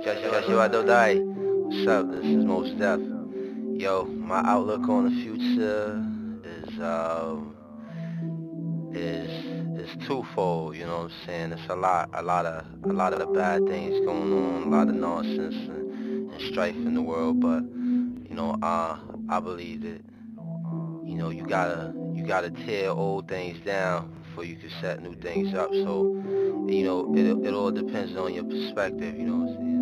Yo, Adodai. What's up? This is Mos Def. Yo, my outlook on the future is twofold. You know what I'm saying? It's a lot of bad things going on, a lot of nonsense and strife in the world. But you know, I believe that you gotta tear old things down before you can set new things up. So it all depends on your perspective. You know what I'm saying?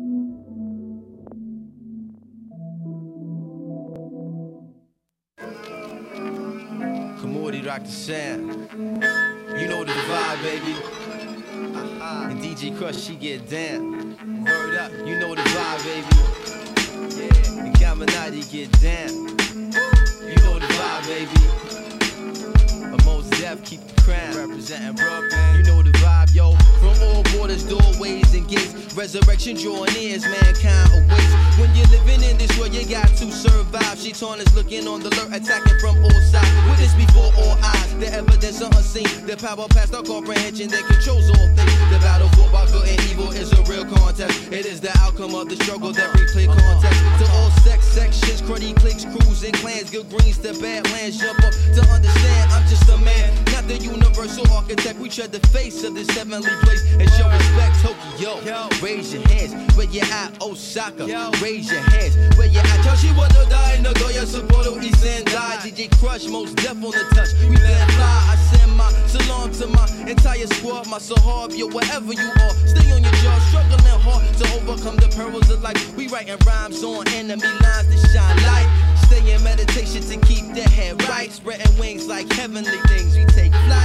Kamorty rock the sound. You know the vibe, baby. And DJ Crush, she get down. Word up, you know the vibe, baby. Yeah, and Caminati get down. You know the vibe, baby. Mos Def, keep the crown. Representing Brooklyn. You know the vibe, yo. From all borders, doorways, and gates. Resurrection drawing near as mankind awaits. When you're living in this world, you got to survive. Shaitan is looking on the alert, attacking from all sides. Witness before all eyes, the evidence are unseen. The power past our comprehension that controls all things. The battle for good and evil is a real contest. It is the outcome of the struggle that replay context. To all sex sections, cruddy cliques, crews, and clans. Good greens to bad lands, jump up to understand. I'm just a man, not the universal architect. We tread the face of this heavenly place and show respect. Tokyo, raise your hands where you at. Osaka, raise your hands where you at. Yoshiwado die, Nagoya, Sapporo, East and die. DJ Crush, Mos Def on the touch. We let fly. I send my salam to my entire squad, my sahab, yo, wherever you are. Stay on your job, struggling hard to overcome the perils of life. We writing rhymes on enemy lines to shine light. Stay in meditation to keep the head right. Spreading wings like heavenly things. We take flight.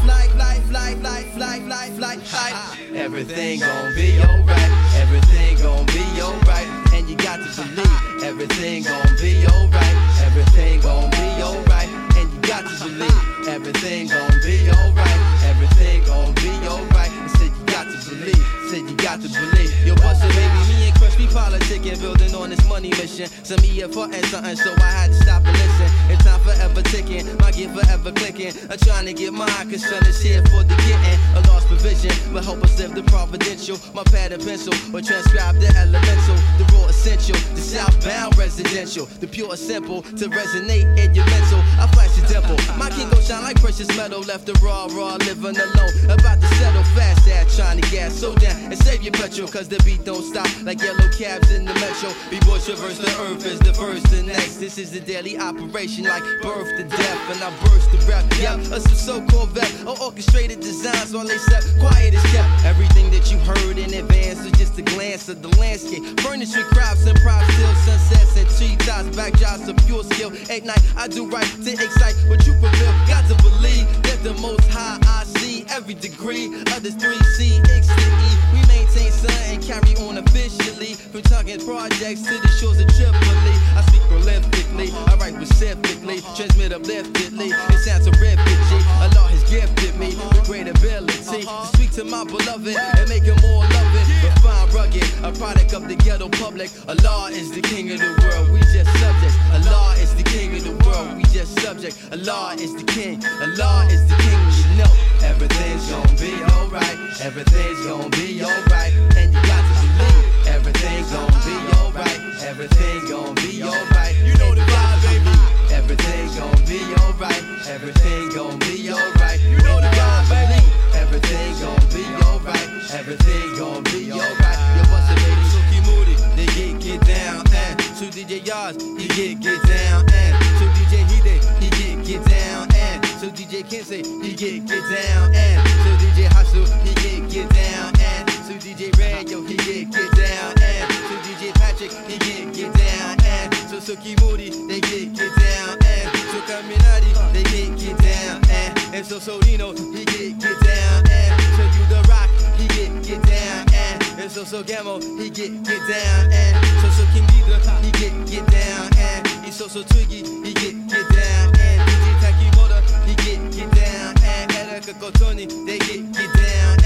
Everything gon' be alright. Everything gon' be alright. And you got to believe everything gon' be alright. Everything gon' be alright. And you got to believe everything gon' be alright. Everything gon' be alright. I said you got to believe. Said you got to believe. Yo, bustin' baby, me and Crush be politicking, building on this money mission. Some EFR and something, so I had to stop and listen. And time forever ticking, my gear forever clicking. I'm trying to get mine, cause son is here for the getting. A lost provision will help us live the providential. My pad and pencil will transcribe the elemental, the raw essential, the southbound residential, the pure simple to resonate in your mental. I flash your dimple, my king gon' shine like precious metal. Left the raw, living alone. About to settle fast, trying to gas so down and save your petrol, cause the beat don't stop like yellow cabs in the metro. B-boys traverse the earth is the first and next. This is the daily operation like birth to death, and I burst the rap. Yeah, some so-called vet or orchestrated designs while they set quiet is kept. Everything that you heard in advance was just a glance of the landscape. Furnished with crowds and props, still sunsets and treetops, backdrops of pure skill. At night I do right to excite what you fulfill. Got to believe that the most high I see every degree of this 3C, X to E. We maintain sun and carry on officially, from talking projects to the shores of Tripoli. I speak prolifically, I write specifically, transmit upliftedly. It sounds terrific, G. Allah has gifted me with great ability to speak to my beloved and make him more loving. Refined, rugged, a product of the ghetto public. Allah is the king of the world, we just subjects. Allah is the king of the world, we just subject. Allah is the king, Allah is the king, you know. Everything's gonna be alright, everything's gonna be alright. And you got to believe everything's gonna be alright, everything's gonna be alright. You know the vibe, baby. Everything's gonna be alright, everything's gonna be alright. You know the vibe, baby. Everything's gonna be alright, everything's gonna be alright. Yo, what's it, baby? So Kamorty, they get down, and to DJ Yaz, he get down, and to DJ Hide, he get down, and to DJ Kensei, he get down, and to DJ Hasu, he get down, and to DJ Radio, he get down, and to DJ Patrick, he get down, and so Kamorty, they get down, and so Caminati, they get down, and so Solino, he get down, and so You The Rock, he get down, and so Gammo, he get down, and so King Deidre, he get down, and so Twiggy, he get down, and DJ Takimoto, he get down, and Erika Kotoni, they get down.